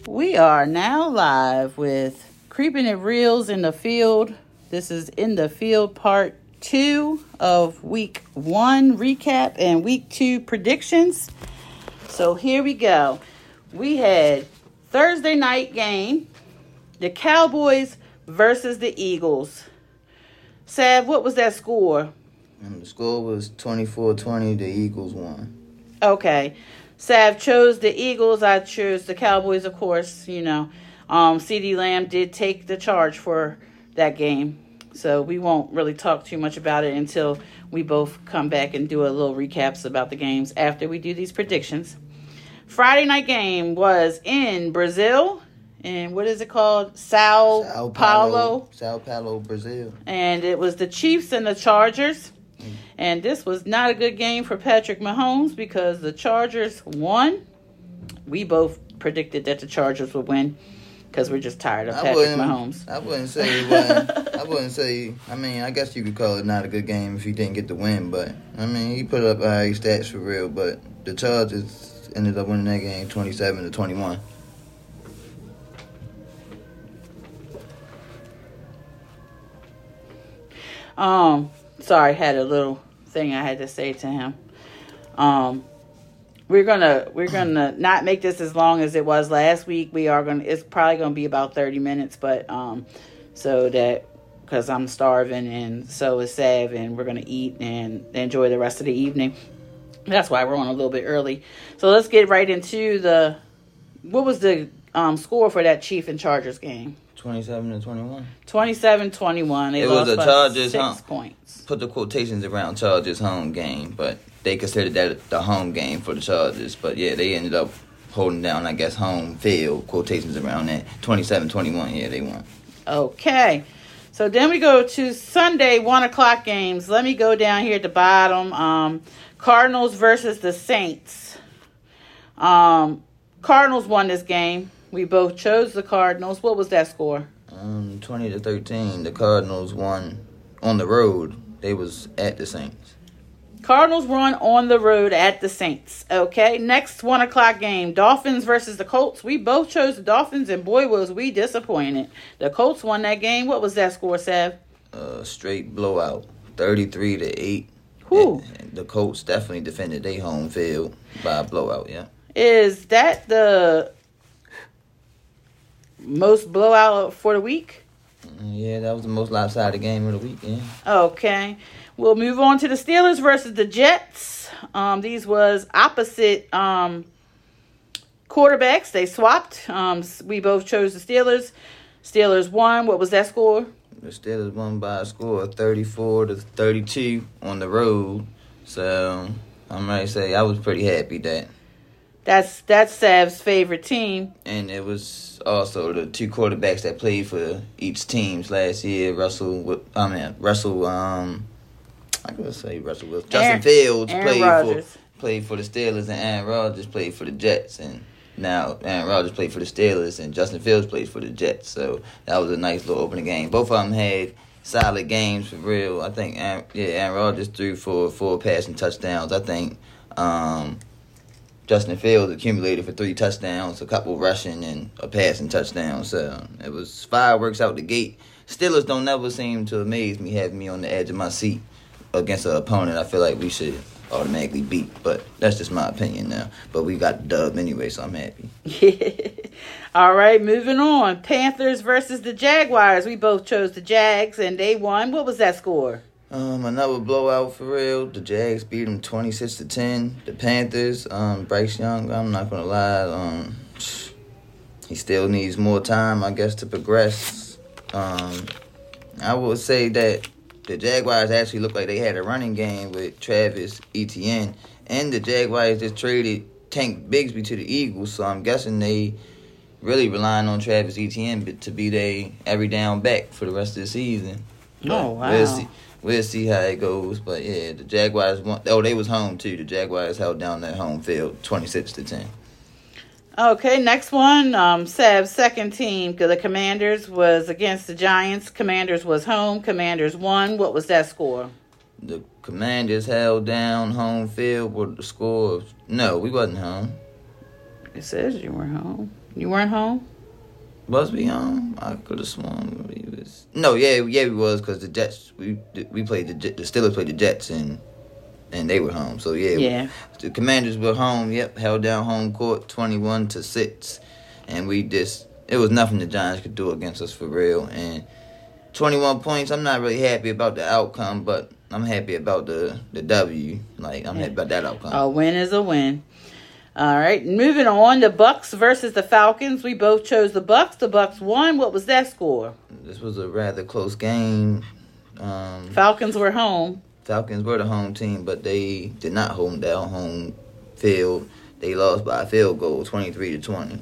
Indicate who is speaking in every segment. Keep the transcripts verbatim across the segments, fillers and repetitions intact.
Speaker 1: We are now live with Creeping It Reels in the Field. This is In the Field part two of week one recap and week two predictions. So here we go. We had Thursday night game, the Cowboys versus the Eagles. Sav, what was that score?
Speaker 2: And the score was twenty-four twenty. The Eagles won.
Speaker 1: Okay. Sav chose the Eagles. I chose the Cowboys, of course. You know, um, CeeDee Lamb did take the charge for that game. So we won't really talk too much about it until we both come back and do a little recaps about the games after we do these predictions. Friday night game was in Brazil. And what is it called? Sao,
Speaker 2: Sao
Speaker 1: Paulo.
Speaker 2: Paulo. Sao Paulo, Brazil.
Speaker 1: And it was the Chiefs and the Chargers. And this was not a good game for Patrick Mahomes because the Chargers won. We both predicted that the Chargers would win because we're just tired of
Speaker 2: I
Speaker 1: Patrick
Speaker 2: wouldn't-
Speaker 1: Mahomes.
Speaker 2: I wouldn't say it wasn't. I wouldn't say. I mean, I guess you could call it not a good game if he didn't get the win. But I mean, he put up high stats for real. But the Chargers ended up winning that game, twenty-seven to twenty-one.
Speaker 1: Um, sorry, had a little thing I had to say to him. Um, we're gonna we're gonna not make this as long as it was last week. We are gonna. It's probably gonna be about thirty minutes, but um, so that because I'm starving and so is Sav, and we're gonna eat and enjoy the rest of the evening. That's why we're on a little bit early. So let's get right into the. What was the um, score for that Chief and Chargers game?
Speaker 2: twenty-seven to twenty-one.
Speaker 1: twenty-seven twenty-one. They
Speaker 2: It
Speaker 1: lost
Speaker 2: was a
Speaker 1: by
Speaker 2: Chargers
Speaker 1: six
Speaker 2: home.
Speaker 1: points.
Speaker 2: Put the quotations around Chargers home game, but they considered that the home game for the Chargers. But yeah, they ended up holding down, I guess, home field quotations around that. twenty-seven twenty-one, yeah, they won.
Speaker 1: Okay. So then we go to Sunday, one o'clock games. Let me go down here at the bottom. Um, Cardinals versus the Saints. Um, Cardinals won this game. We both chose the Cardinals. What was that score?
Speaker 2: Um, twenty to thirteen. The Cardinals won on the road. They was at the Saints.
Speaker 1: Cardinals won on the road at the Saints. Okay, next one o'clock game. Dolphins versus the Colts. We both chose the Dolphins, and boy, was we disappointed. The Colts won that game. What was that score, Sav?
Speaker 2: Uh, straight blowout, thirty-three to eight.
Speaker 1: Whew.
Speaker 2: And, and the Colts definitely defended their home field by a blowout. Yeah.
Speaker 1: Is that the most blowout for the week?
Speaker 2: Yeah, that was the most lopsided game of the week. Yeah.
Speaker 1: Okay. We'll move on to the Steelers versus the Jets. Um, these was opposite um, quarterbacks. They swapped. Um, we both chose the Steelers. Steelers won. What was that score?
Speaker 2: The Steelers won by a score of thirty-four to thirty-two on the road. So I'm ready to say I was pretty happy that.
Speaker 1: That's that's Sav's favorite team.
Speaker 2: And it was also the two quarterbacks that played for each teams last year. Russell, I mean Russell. Um, I could say Russell Wilson. Justin
Speaker 1: Aaron,
Speaker 2: Fields
Speaker 1: Aaron
Speaker 2: played
Speaker 1: Rodgers.
Speaker 2: for played for the Steelers, and Aaron Rodgers played for the Jets. And now Aaron Rodgers played for the Steelers, and Justin Fields played for the Jets. So that was a nice little opening game. Both of them had solid games for real. I think Aaron, yeah, Aaron Rodgers threw for four passing touchdowns. I think. Um, Justin Fields accumulated for three touchdowns, a couple rushing, and a passing touchdown. So it was fireworks out the gate. Steelers don't never seem to amaze me, having me on the edge of my seat against an opponent I feel like we should automatically beat. But that's just my opinion now. But we got the dub anyway, so I'm happy.
Speaker 1: All right, moving on. Panthers versus the Jaguars. We both chose the Jags, and they won. What was that score?
Speaker 2: Um, another blowout for real. The Jags beat them twenty-six to ten. The Panthers, um, Bryce Young, I'm not gonna lie, um, he still needs more time, I guess, to progress. Um, I would say that the Jaguars actually look like they had a running game with Travis Etienne, and the Jaguars just traded Tank Bigsby to the Eagles, so I'm guessing they really relying on Travis Etienne to be their every down back for the rest of the season.
Speaker 1: Oh, wow.
Speaker 2: We'll see. We'll see how it goes, but yeah, the Jaguars won. Oh, they was home too. The Jaguars held down that home field, twenty-six to ten.
Speaker 1: Okay, next one. Um, Sav's second team, the Commanders, was against the Giants. Commanders was home. Commanders won. What was that score?
Speaker 2: The Commanders held down home field with the score of no, we wasn't home.
Speaker 1: It says you were home. You weren't home?
Speaker 2: Was we home? I could have sworn we was. No, yeah, yeah, we was because the Jets. We we played the the Steelers played the Jets and and they were home. So yeah,
Speaker 1: yeah.
Speaker 2: The Commanders were home. Yep, held down home court, twenty-one to six, and we just it was nothing the Giants could do against us for real. And twenty-one points. I'm not really happy about the outcome, but I'm happy about the the W. Like I'm yeah. happy about that outcome.
Speaker 1: A win is a win. All right, moving on, the Bucks versus the Falcons. We both chose the Bucks. The Bucks won. What was that score?
Speaker 2: This was a rather close game. Um,
Speaker 1: Falcons were home.
Speaker 2: Falcons were the home team, but they did not hold down home field. They lost by a field goal, twenty-three to twenty.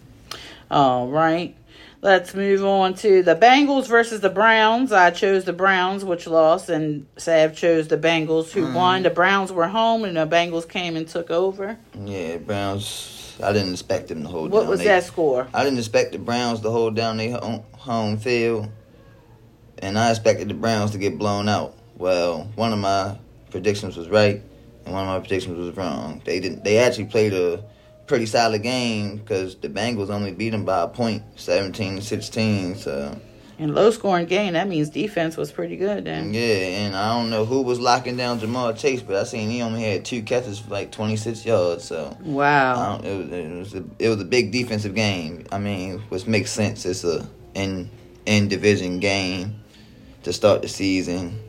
Speaker 1: All right. Let's move on to the Bengals versus the Browns. I chose the Browns, which lost, and Sav chose the Bengals, who mm. won. The Browns were home, and the Bengals came and took over.
Speaker 2: Yeah, Browns, I didn't expect them to hold
Speaker 1: what
Speaker 2: down.
Speaker 1: What was
Speaker 2: they,
Speaker 1: that score?
Speaker 2: I didn't expect the Browns to hold down their home, home field, and I expected the Browns to get blown out. Well, one of my predictions was right, and one of my predictions was wrong. They didn't. They actually played a pretty solid game because the Bengals only beat them by a point, seventeen to sixteen. So,
Speaker 1: and low scoring game, that means defense was pretty good then.
Speaker 2: Yeah, and I don't know who was locking down Jamar Chase, but I seen he only had two catches for like twenty-six yards. So
Speaker 1: wow,
Speaker 2: it was it was, a, it was a big defensive game. I mean, which makes sense. It's a in in division game to start the season.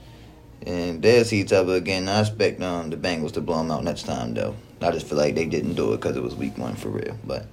Speaker 2: And they'll see each other again. I expect um, the Bengals to blow them out next time, though. I just feel like they didn't do it because it was week one for real. But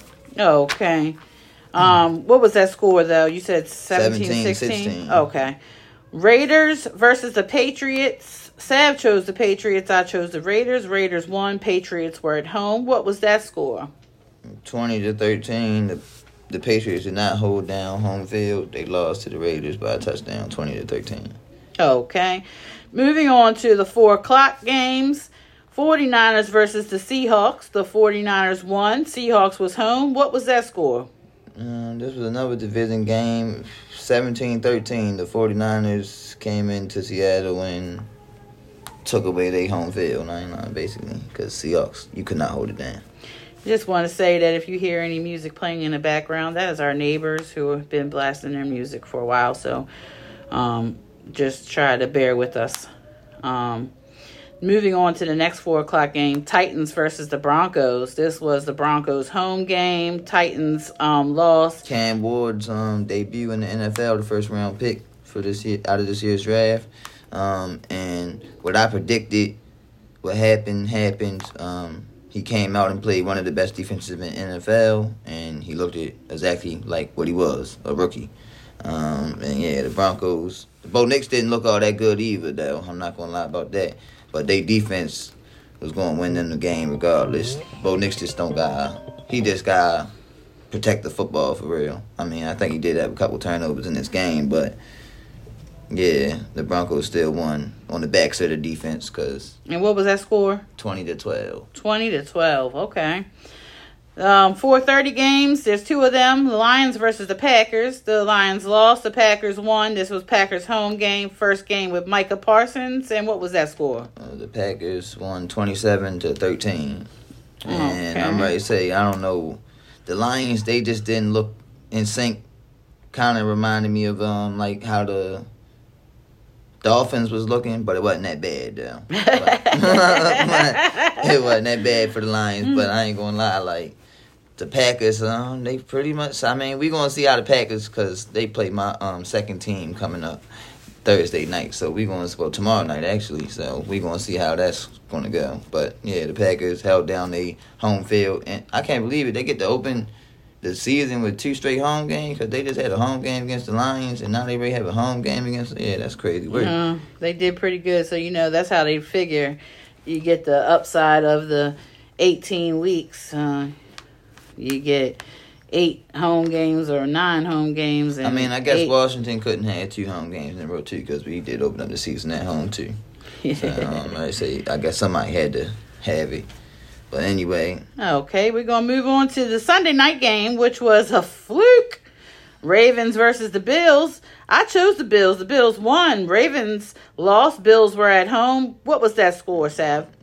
Speaker 1: okay. Um, what was that score, though? You said seventeen sixteen?
Speaker 2: sixteen.
Speaker 1: Okay. Raiders versus the Patriots. Sav chose the Patriots. I chose the Raiders. Raiders won. Patriots were at home. What was that score?
Speaker 2: twenty to thirteen. The, the Patriots did not hold down home field. They lost to the Raiders by a touchdown, twenty to thirteen.
Speaker 1: Okay. Moving on to the four o'clock games. forty-niners versus the Seahawks. The forty-niners won. Seahawks was home. What was that score?
Speaker 2: Um, this was another division game, seventeen thirteen. The forty-niners came into Seattle and took away their home field, ninety-nine basically, because Seahawks, you could not hold it down.
Speaker 1: Just want to say that if you hear any music playing in the background, that is our neighbors who have been blasting their music for a while. So um, just try to bear with us. Um, moving on to the next four o'clock game, Titans versus the Broncos. This was the Broncos' home game. Titans um, lost.
Speaker 2: Cam Ward's um, debut in the N F L, the first round pick for this year, out of this year's draft. Um, and what I predicted, what happened, happened. Um, he came out and played one of the best defenses in the N F L, and he looked at exactly like what he was, a rookie. Um, and yeah, the Broncos, the Bo Nix didn't look all that good either, though. I'm not going to lie about that. But their defense was going to win them the game regardless. Bo Nix just don't got, he just got to protect the football for real. I mean, I think he did have a couple turnovers in this game, but yeah, the Broncos still won on the backs of the defense. Cause
Speaker 1: and what was that score?
Speaker 2: twenty to twelve.
Speaker 1: twenty to twelve, okay. Um, four thirty games, there's two of them. The Lions versus the Packers. The Lions lost, the Packers won. This was Packers' home game, first game with Micah Parsons. And what was that score?
Speaker 2: Uh, the Packers won twenty-seven to thirteen. And
Speaker 1: okay.
Speaker 2: I'm ready to say, I don't know. The Lions, they just didn't look in sync. Kind of reminded me of um like how the Dolphins was looking, but it wasn't that bad, though. It wasn't that bad for the Lions, but I ain't going to lie. Like, the Packers, um, they pretty much, I mean, we're going to see how the Packers, because they play my um second team coming up Thursday night. So we're going to, well, tomorrow night, actually. So we're going to see how that's going to go. But, yeah, the Packers held down their home field. And I can't believe it. They get to open the season with two straight home games because they just had a home game against the Lions and now they already have a home game against. Yeah, that's crazy work.
Speaker 1: Uh, they did pretty good. So, you know, that's how they figure you get the upside of the eighteen weeks. Uh, you get eight home games or nine home games. And
Speaker 2: I mean, I guess
Speaker 1: eight. Washington
Speaker 2: couldn't have two home games in a row, too, because we did open up the season at home, too. So, um, I say, I guess somebody had to have it. But anyway.
Speaker 1: Okay, we're going to move on to the Sunday night game, which was a fluke. Ravens versus the Bills. I chose the Bills. The Bills won. Ravens lost. Bills were at home. What was that score, Sav?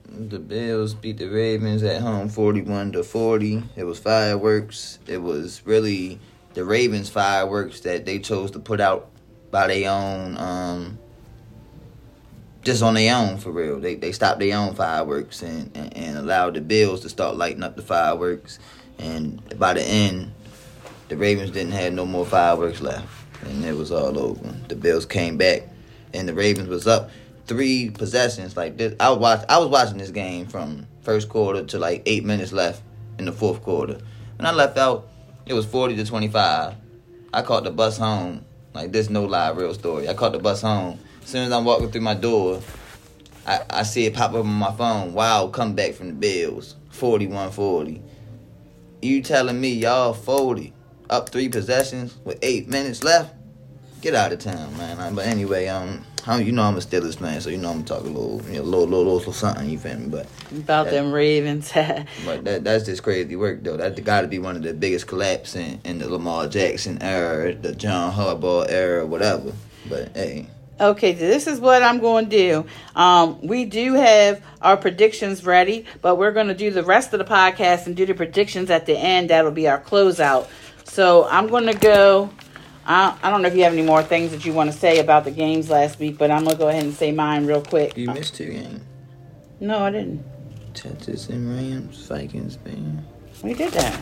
Speaker 2: The Bills beat the Ravens at home forty-one to forty. It was fireworks. It was really the Ravens fireworks that they chose to put out by their own, um, just on their own for real. They they stopped their own fireworks and, and, and allowed the Bills to start lighting up the fireworks. And by the end, the Ravens didn't have no more fireworks left. And it was all over. The Bills came back and the Ravens was up three possessions like this. I was watch, I was watching this game from first quarter to like eight minutes left in the fourth quarter. When I left out, it was forty to twenty-five. I caught the bus home. Like, this no lie, real story. I caught the bus home. As soon as I'm walking through my door, I, I see it pop up on my phone. Wow, comeback from the Bills. forty-one forty. You telling me y'all forty, up three possessions with eight minutes left? Get out of town, man. But anyway, um, you know I'm a Steelers fan, so you know I'm talking a little, you know, little, little, little something. You feel me? But
Speaker 1: about that, them Ravens.
Speaker 2: But that that's just crazy work, though. That got to be one of the biggest collapse in, in the Lamar Jackson era, the John Harbaugh era, whatever. But hey.
Speaker 1: Okay, this is what I'm going to do. Um, we do have our predictions ready, but we're going to do the rest of the podcast and do the predictions at the end. That'll be our closeout. So I'm going to go. I, I don't know if you have any more things that you want to say about the games last week, but I'm going to go ahead and say mine real quick.
Speaker 2: You missed two games.
Speaker 1: No, I didn't.
Speaker 2: Texas and Rams, Vikings, man.
Speaker 1: We did that.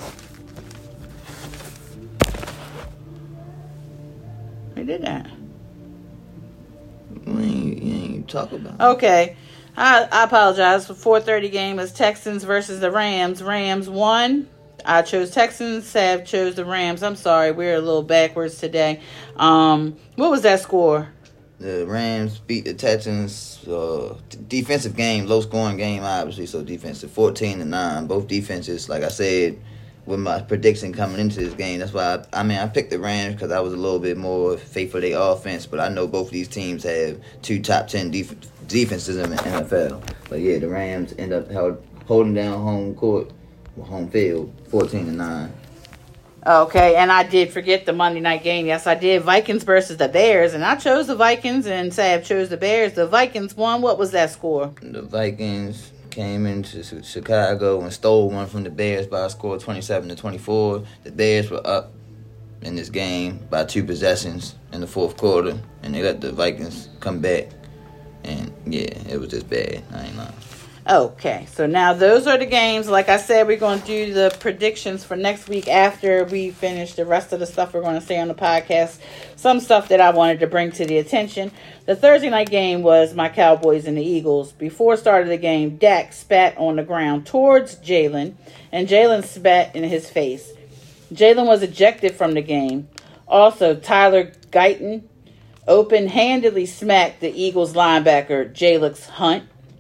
Speaker 1: We did that.
Speaker 2: We ain't, you ain't talk about it.
Speaker 1: Okay. I, I apologize. The four thirty game is Texans versus the Rams. Rams won. I chose Texans. Sav chose the Rams. I'm sorry. We're a little backwards today. Um, what was that score?
Speaker 2: The Rams beat the Texans. Uh, defensive game, low-scoring game, obviously. So defensive, fourteen to nine. Both defenses, like I said, with my prediction coming into this game. That's why, I, I mean, I picked the Rams because I was a little bit more faithful to their offense. But I know both of these teams have two top ten def- defenses in the N F L. But, yeah, the Rams end up held, holding down home court, home field, fourteen to nine.
Speaker 1: Okay, and I did forget the Monday night game. Yes, I did. Vikings versus the Bears, and I chose the Vikings, and Sav chose the Bears. The Vikings won. What was that score?
Speaker 2: The Vikings came into Chicago and stole one from the Bears by a score of twenty-seven to twenty-four. The Bears were up in this game by two possessions in the fourth quarter, and they let the Vikings come back. And, yeah, it was just bad. I ain't lying.
Speaker 1: Okay, so now those are the games. Like I said, we're going to do the predictions for next week after we finish the rest of the stuff we're going to say on the podcast. Some stuff that I wanted to bring to the attention. The Thursday night game was my Cowboys and the Eagles. Before start of the game, Dak spat on the ground towards Jalen, and Jalen spat in his face. Jalen was ejected from the game. Also, Tyler Guyton open-handedly smacked the Eagles linebacker, Jalix Hunt,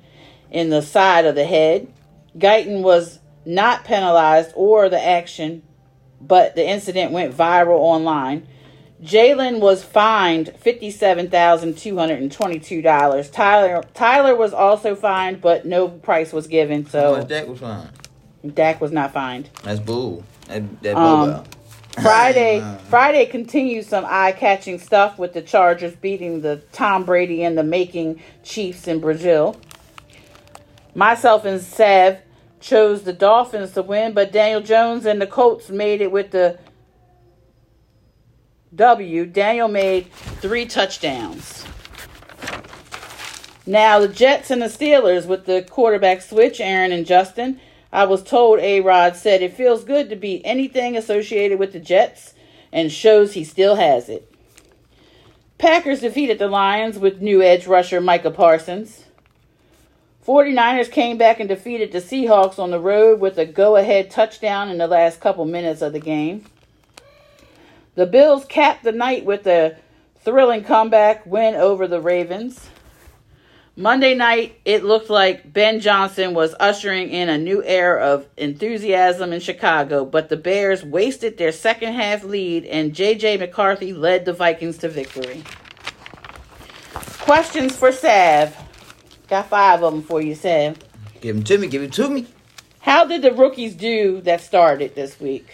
Speaker 1: in the side of the head. Guyton was not penalized or the action, but the incident went viral online. Jalen was fined fifty-seven thousand two hundred twenty-two dollars. Tyler Tyler was also fined, but no price was given. So
Speaker 2: How much Dak was fined?
Speaker 1: Dak was not fined.
Speaker 2: That's bull. That, that
Speaker 1: um, Friday Friday continues some eye-catching stuff with the Chargers beating the Tom Brady in the making Chiefs in Brazil. Myself and Sav chose the Dolphins to win, but Daniel Jones and the Colts made it with the W. Daniel made three touchdowns. Now, the Jets and the Steelers with the quarterback switch, Aaron and Justin. I was told A-Rod said it feels good to beat anything associated with the Jets and shows he still has it. Packers defeated the Lions with new edge rusher Micah Parsons. forty-niners came back and defeated the Seahawks on the road with a go-ahead touchdown in the last couple minutes of the game. The Bills capped the night with a thrilling comeback win over the Ravens. Monday night, it looked like Ben Johnson was ushering in a new era of enthusiasm in Chicago, but the Bears wasted their second half lead and J J McCarthy led the Vikings to victory. Questions for Sav. Got five of them for you, Sav.
Speaker 2: Give them to me. Give it to me.
Speaker 1: How did the rookies do that started this week?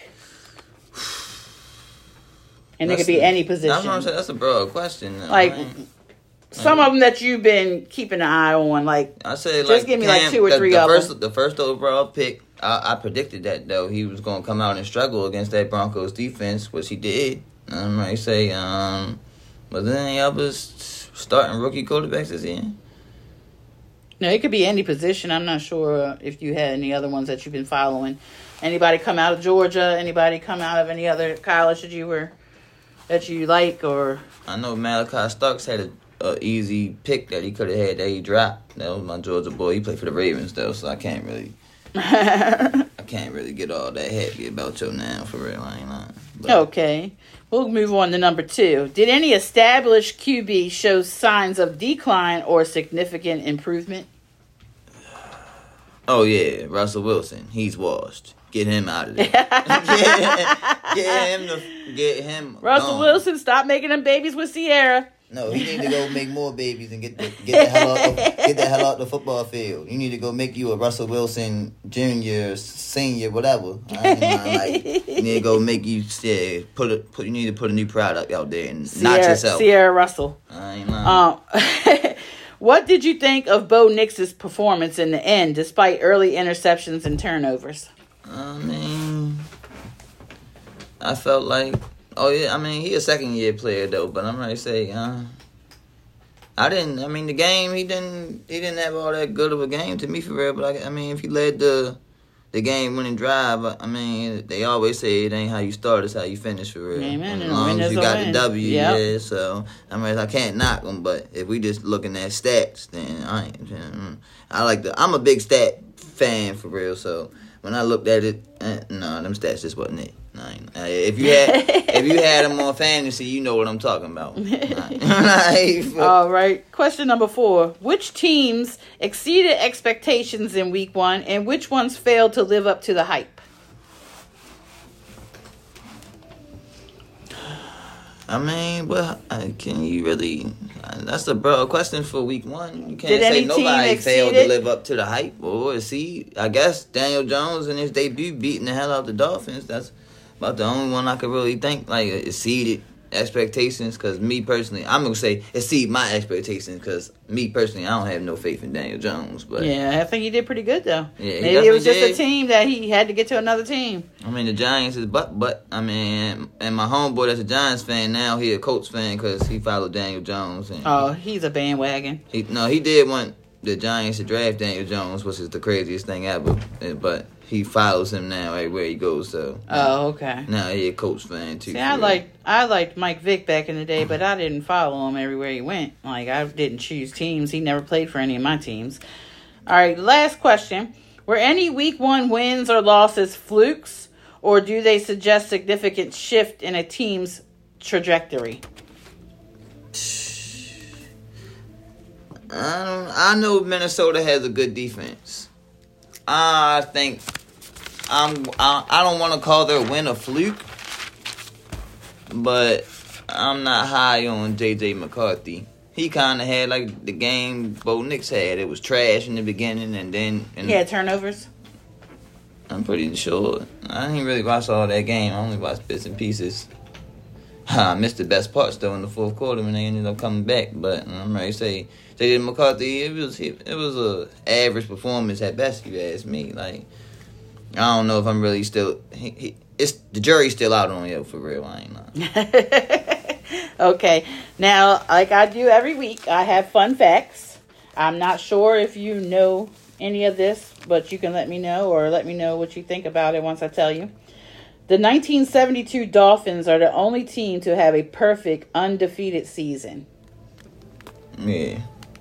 Speaker 1: And that's it could be a, any position.
Speaker 2: That's what I'm saying. That's a broad question.
Speaker 1: Like, some of them that you've been keeping an eye on. Like,
Speaker 2: I say,
Speaker 1: just
Speaker 2: like,
Speaker 1: give me
Speaker 2: Cam,
Speaker 1: like two or
Speaker 2: the,
Speaker 1: three
Speaker 2: the
Speaker 1: of
Speaker 2: first,
Speaker 1: them.
Speaker 2: The first overall pick, I, I predicted that, though. He was going to come out and struggle against that Broncos defense, which he did. I might say, um, was there any others starting rookie quarterbacks this year?
Speaker 1: No, it could be any position. I'm not sure if you had any other ones that you've been following. Anybody come out of Georgia? Anybody come out of any other college that you were that you like? Or
Speaker 2: I know Malachi Starks had a, a easy pick that he could have had that he dropped. That was my Georgia boy. He played for the Ravens though, so I can't really, I can't really get all that happy about Joe now for real. I ain't lying. But,
Speaker 1: okay, we'll move on to number two. Did any established Q B show signs of decline or significant improvement?
Speaker 2: Oh yeah, Russell Wilson. He's washed. Get him out of there. get, get him to get him.
Speaker 1: Russell
Speaker 2: gone.
Speaker 1: Wilson, stop making them babies with Sierra.
Speaker 2: No, he need to go make more babies and get the get the hell out the, get the hell out the football field. You need to go make you a Russell Wilson Junior, Senior, whatever. I ain't mind, like, you need to go make you yeah, put a put. You need to put a new product out there and
Speaker 1: Sierra,
Speaker 2: not yourself.
Speaker 1: Sierra Russell.
Speaker 2: I ain't lying.
Speaker 1: Um, what did you think of Bo Nix's performance in the end, despite early interceptions and turnovers?
Speaker 2: I mean, I felt like, oh yeah, I mean, he a second year player though, but I'm ready to say, uh, I didn't, I mean, the game, he didn't, he didn't have all that good of a game to me for real, but I, I mean, if he led the, the game winning drive, I mean, they always say it ain't how you start, it's how you finish for real.
Speaker 1: Amen.
Speaker 2: As long as you got the W,
Speaker 1: yep.
Speaker 2: yeah, so, I mean, I can't knock them, but if we just looking at stats, then I ain't, I like the, I'm a big stat fan for real, so. When I looked at it, eh, no, them stats just wasn't it. Nah, uh, if you had if you had them on fantasy, you know what I'm talking about. Nah.
Speaker 1: All right. Question number four. Which teams exceeded expectations in week one and which ones failed to live up to the hype?
Speaker 2: I mean, well, can you really... That's a broad question for week one. You can't
Speaker 1: Did
Speaker 2: say
Speaker 1: any team
Speaker 2: nobody failed to
Speaker 1: exceed it?
Speaker 2: live up to the hype. Or see, I guess Daniel Jones in his debut beating the hell out the Dolphins. That's about the only one I could really think like exceeded expectations. Because me personally, I'm going to say exceed my expectations. Because me personally, I don't have no faith in Daniel Jones. But
Speaker 1: yeah, I think he did pretty good though.
Speaker 2: Yeah,
Speaker 1: maybe it was just
Speaker 2: did.
Speaker 1: a team that he had to get to another team.
Speaker 2: I mean, the Giants is but but I mean, and my homeboy that's a Giants fan now, he a Colts fan because he followed Daniel Jones. And
Speaker 1: Oh, he's a bandwagon.
Speaker 2: he no, he did want the Giants to draft Daniel Jones, which is the craziest thing ever. But he follows him now everywhere he goes. So
Speaker 1: Oh, okay.
Speaker 2: now he a Colts fan too.
Speaker 1: See, I like I liked Mike Vick back in the day, but I didn't follow him everywhere he went. Like, I didn't choose teams. He never played for any of my teams. All right, last question. Were any week one wins or losses flukes, or do they suggest significant shift in a team's trajectory?
Speaker 2: I don't. I know Minnesota has a good defense. I think I'm. I, I don't want to call their win a fluke, but I'm not high on J J McCarthy. He kind of had like the game Bo Nix had. It was trash in the beginning, and then and
Speaker 1: He had turnovers?
Speaker 2: I'm pretty sure. I didn't really watch all that game. I only watched bits and pieces. I missed the best parts though in the fourth quarter when they ended up coming back. But I'm ready to say J J McCarthy. It was it was a average performance at best. If you ask me, like I don't know if I'm really still. He, he, it's the jury's still out on you for real. I ain't lying.
Speaker 1: Okay. Now, like I do every week, I have fun facts. I'm not sure if you know any of this, but you can let me know or let me know what you think about it once I tell you. The nineteen seventy-two Dolphins are the only team to have a perfect undefeated season.
Speaker 2: Yeah.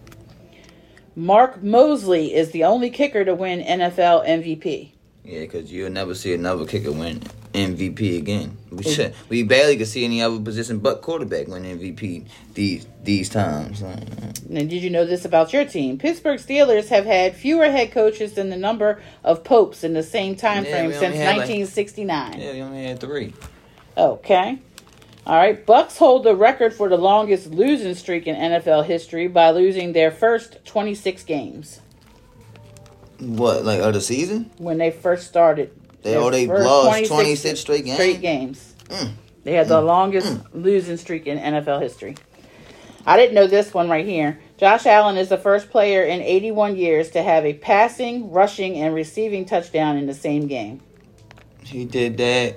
Speaker 1: Mark Mosley is the only kicker to win N F L M V P.
Speaker 2: Yeah, because you'll never see another kicker win M V P again. We should, we barely could see any other position but quarterback win M V P these these times.
Speaker 1: Now, did you know this about your team? Pittsburgh Steelers have had fewer head coaches than the number of popes in the same time
Speaker 2: Yeah,
Speaker 1: frame
Speaker 2: we
Speaker 1: since
Speaker 2: only had, like-
Speaker 1: nineteen sixty-nine.
Speaker 2: Yeah, we only had three.
Speaker 1: Okay. All right. Bucks hold the record for the longest losing streak in N F L history by losing their first twenty-six games
Speaker 2: What, like other season?
Speaker 1: when they first started.
Speaker 2: They
Speaker 1: Their
Speaker 2: oh they
Speaker 1: first
Speaker 2: lost twenty-six straight games.
Speaker 1: Straight games.
Speaker 2: Mm.
Speaker 1: They had the longest losing streak in N F L history. I didn't know this one right here. Josh Allen is the first player in eighty-one years to have a passing, rushing, and receiving touchdown in the same game.
Speaker 2: He did that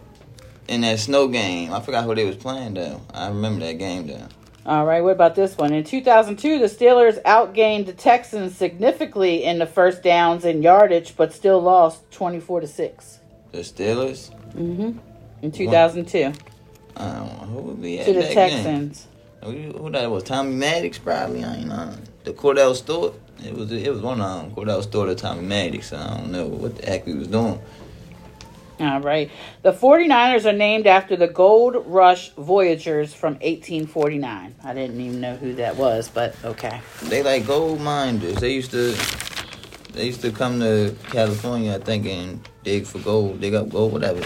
Speaker 2: in that snow game. I forgot who they was playing, though. I remember that game, though.
Speaker 1: All right, what about this one? In two thousand two, the Steelers outgained the Texans significantly in the first downs and yardage, but still lost twenty-four to six.
Speaker 2: The Steelers?
Speaker 1: Mm-hmm. In two thousand two.
Speaker 2: I don't know. Who would be at
Speaker 1: To the
Speaker 2: that
Speaker 1: Texans.
Speaker 2: Game? Who, who that was? Tommy Maddox, probably? I ain't know. The Cordell Stewart? It was it was one of them. Cordell Stewart or Tommy Maddox. So I don't know what the heck he was doing.
Speaker 1: All right. The 49ers are named after the Gold Rush Voyagers from eighteen forty-nine. I didn't even know who that was, but okay.
Speaker 2: They like gold miners. They used to they used to come to California, I think, and dig for gold, dig up gold, whatever.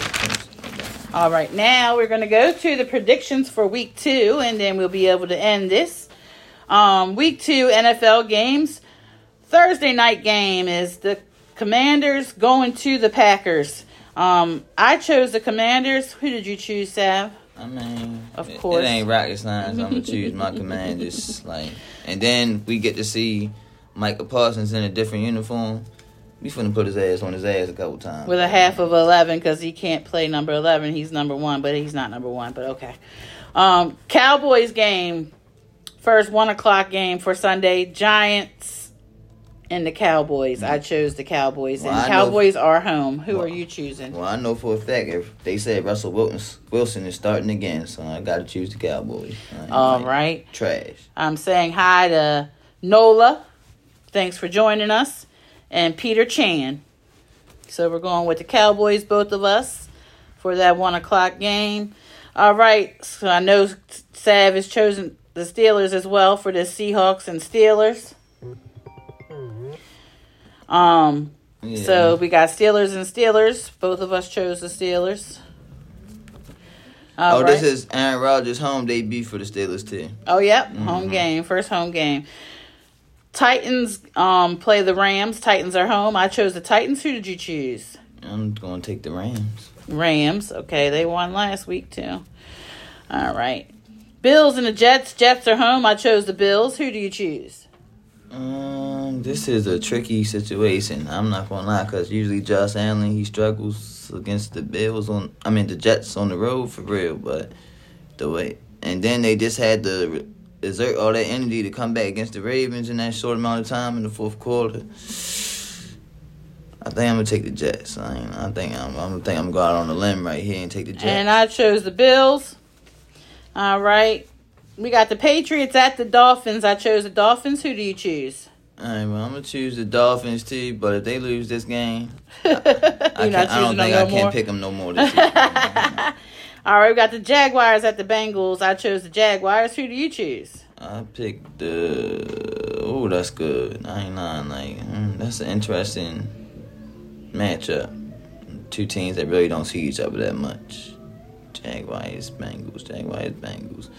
Speaker 1: All right. Now we're going to go to the predictions for week two, and then we'll be able to end this. Um, week two N F L games. Thursday night game is the Commanders going to the Packers. Um, I chose the Commanders. Who did you choose, Sav?
Speaker 2: I mean,
Speaker 1: of
Speaker 2: it,
Speaker 1: course,
Speaker 2: it ain't rocket science. I'm gonna choose my Commanders. Like, and then we get to see Micah Parsons in a different uniform. We finna put his ass on his ass a couple times
Speaker 1: with a half of eleven because he can't play number eleven. He's number one, but he's not number one. But okay. Um, Cowboys game, first one o'clock game for Sunday. Giants. And the Cowboys. I chose the Cowboys.
Speaker 2: Well,
Speaker 1: and
Speaker 2: I
Speaker 1: Cowboys
Speaker 2: know,
Speaker 1: are home. Who
Speaker 2: well,
Speaker 1: are you choosing?
Speaker 2: Well, I know for a fact if they said Russell Wilson, Wilson is starting again, so I got to choose the Cowboys.
Speaker 1: All
Speaker 2: like,
Speaker 1: right.
Speaker 2: Trash.
Speaker 1: I'm saying hi to Nola. Thanks for joining us. And Peter Chan. So we're going with the Cowboys, both of us, for that one o'clock game. All right. So I know Sav has chosen the Steelers as well for the Seahawks and Steelers. Um, yeah. So we got Steelers and Steelers. Both of us chose the Steelers. All
Speaker 2: oh,
Speaker 1: right.
Speaker 2: This is Aaron Rodgers' home debut for the Steelers too.
Speaker 1: Oh, yep,
Speaker 2: Mm-hmm.
Speaker 1: home game, first home game. Titans um play the Rams. Titans are home. I chose the Titans. Who did you choose?
Speaker 2: I'm going to take the Rams.
Speaker 1: Rams. Okay, they won last week too. All right. Bills and the Jets. Jets are home. I chose the Bills. Who do you choose?
Speaker 2: Um, this is a tricky situation. I'm not gonna lie, cause usually Josh Allen he struggles against the Bills on. I mean the Jets on the road for real, but the way and then they just had to exert all that energy to come back against the Ravens in that short amount of time in the fourth quarter. I think I'm gonna take the Jets. I, ain't, I think I'm. I'm gonna think I'm going out on a limb right here and take the Jets.
Speaker 1: And I chose the Bills. All right. We got the Patriots at the Dolphins. I chose the Dolphins. Who do you choose?
Speaker 2: All right, well, I'm going to choose the Dolphins, too. But if they lose this game, I,
Speaker 1: You're
Speaker 2: I,
Speaker 1: not
Speaker 2: can't, I don't
Speaker 1: choosing
Speaker 2: think
Speaker 1: them
Speaker 2: I
Speaker 1: no
Speaker 2: can
Speaker 1: more?
Speaker 2: pick them no more this year.
Speaker 1: All right, we got the Jaguars at the Bengals. I chose the Jaguars. Who do you choose?
Speaker 2: I picked the... Oh, that's good. I ain't lying. Like, mm, that's an interesting matchup. Two teams that really don't see each other that much. Jaguars, Bengals, Jaguars, Bengals.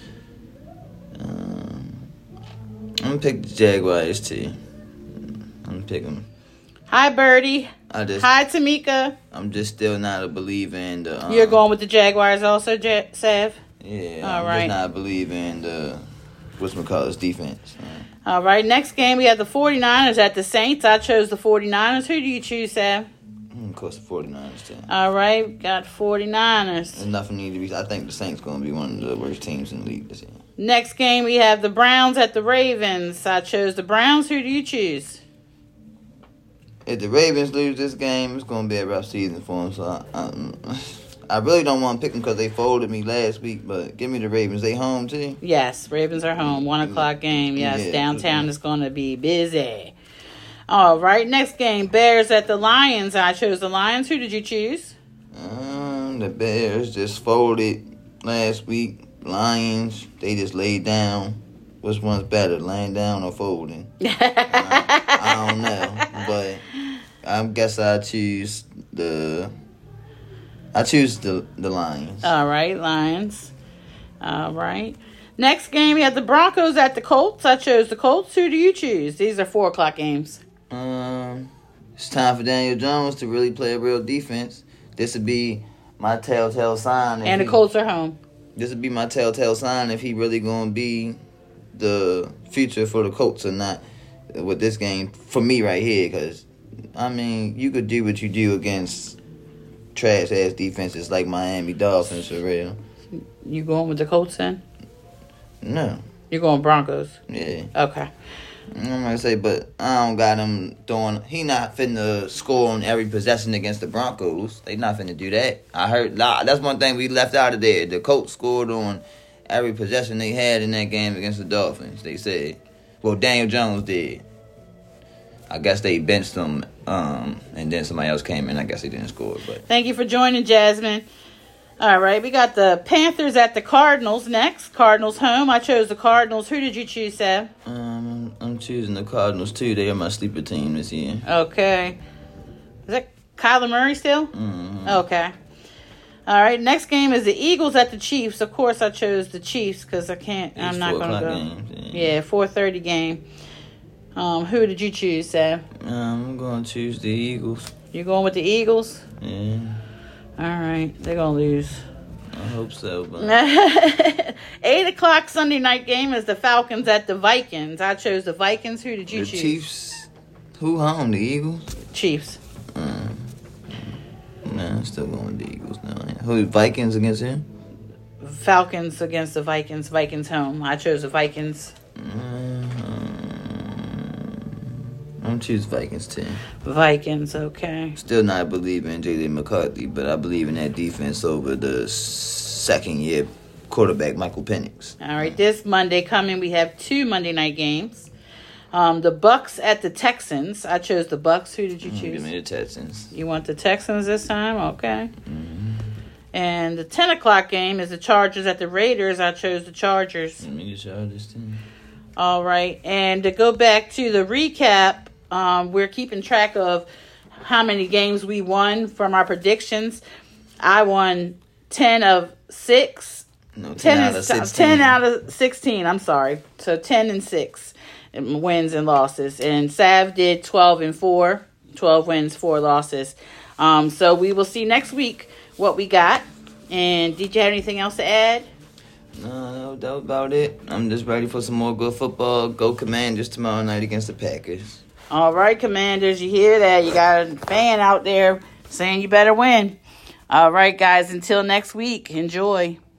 Speaker 2: Um, I'm gonna pick the Jaguars too. I'm gonna pick them.
Speaker 1: Hi, Birdie.
Speaker 2: I just,
Speaker 1: Hi, Tamika.
Speaker 2: I'm just still not a believer in the. Um,
Speaker 1: You're going with the Jaguars also, J- Sav?
Speaker 2: Yeah,
Speaker 1: All
Speaker 2: I'm
Speaker 1: right.
Speaker 2: just not a believer in the whatchamacallit's defense.
Speaker 1: All right, next game we have the 49ers at the Saints. I chose the 49ers. Who do you choose, Sav?
Speaker 2: Of course, the 49ers too.
Speaker 1: All right, got 49ers.
Speaker 2: There's nothing need to be. I think the Saints going to be one of the worst teams in the league this year.
Speaker 1: Next game, we have the Browns at the Ravens. I chose the Browns. Who do you choose?
Speaker 2: If the Ravens lose this game, it's going to be a rough season for them. So I, I, I really don't want to pick them because they folded me last week. But give me the Ravens. They home too?
Speaker 1: Yes, Ravens are home. One o'clock game. Yes,
Speaker 2: Yeah.
Speaker 1: downtown is going to be busy. All right, next game, Bears at the Lions. I chose the Lions. Who did you choose?
Speaker 2: Um, the Bears just folded last week. Lions, they just laid down. Which one's better, laying down or folding? I, I don't know, but I guess I choose the. I choose the the Lions.
Speaker 1: All right, Lions. All right. Next game, we have the Broncos at the Colts. I chose the Colts. Who do you choose? These are four o'clock games.
Speaker 2: Um, it's time for Daniel Jones to really play a real defense. This would be my telltale sign. if
Speaker 1: And the
Speaker 2: he-
Speaker 1: Colts are home.
Speaker 2: This would be my telltale sign if he really gonna be the future for the Colts or not with this game for me right here. Because, I mean, you could do what you do against trash-ass defenses like Miami Dolphins, for real.
Speaker 1: You going with the Colts then?
Speaker 2: No.
Speaker 1: You're going Broncos?
Speaker 2: Yeah.
Speaker 1: Okay.
Speaker 2: I'm going to say, but I don't got him throwing. He not finna score on every possession against the Broncos. They not finna do that. I heard, that's one thing we left out of there. The Colts scored on every possession they had in that game against the Dolphins, they said. Well, Daniel Jones did. I guess they benched him, um, and then somebody else came in. I guess they didn't score. But
Speaker 1: Thank you for joining, Jasmine. All right, we got the Panthers at the Cardinals next. Cardinals home. I chose the Cardinals. Who did you choose, Seb?
Speaker 2: Um, I'm choosing the Cardinals, too. They are my sleeper team this year.
Speaker 1: Okay. Is that Kyler Murray still?
Speaker 2: Mm-hmm.
Speaker 1: Okay. All right, next game is the Eagles at the Chiefs. Of course, I chose the Chiefs because I can't.
Speaker 2: It's
Speaker 1: I'm not going to go.
Speaker 2: Games,
Speaker 1: yeah. yeah, four thirty game. Um, who did you choose, Seb?
Speaker 2: Um, I'm going to choose the Eagles.
Speaker 1: You going with the Eagles?
Speaker 2: Yeah.
Speaker 1: All right, they're going to lose.
Speaker 2: I hope so. But
Speaker 1: eight o'clock Sunday night game is the Falcons at the Vikings. I chose the Vikings. Who did you
Speaker 2: the
Speaker 1: choose?
Speaker 2: The Chiefs. Who home? The Eagles?
Speaker 1: Chiefs.
Speaker 2: Um, nah, I'm still going with the Eagles now. Who, Vikings against him?
Speaker 1: Falcons against the Vikings. Vikings home. I chose the Vikings.
Speaker 2: Um, I'm choosing Vikings too.
Speaker 1: Vikings, okay.
Speaker 2: Still not believing in J J McCarthy, but I believe in that defense over the second year quarterback Michael Penix.
Speaker 1: All right, this Monday coming, we have two Monday night games. Um, the Bucks at the Texans. I chose the Bucks. Who did you choose?
Speaker 2: Give me the Texans.
Speaker 1: You want the Texans this time? Okay.
Speaker 2: Mm-hmm.
Speaker 1: And the ten o'clock game is the Chargers at the Raiders. I chose the Chargers.
Speaker 2: Give me the Chargers too.
Speaker 1: All right, and to go back to the recap. Um, we're keeping track of how many games we won from our predictions. I won ten of six.
Speaker 2: No, ten, ten out of sixteen.
Speaker 1: ten out of sixteen, I'm sorry. So ten and six wins and losses. And Sav did twelve and four. twelve wins, four losses. Um, so we will see next week what we got. And did you have anything else to add?
Speaker 2: No, that was about it. I'm just ready for some more good football. Go Commanders tomorrow night against the Packers.
Speaker 1: All right, Commanders, you hear that? You got a fan out there saying you better win. All right, guys, until next week, enjoy.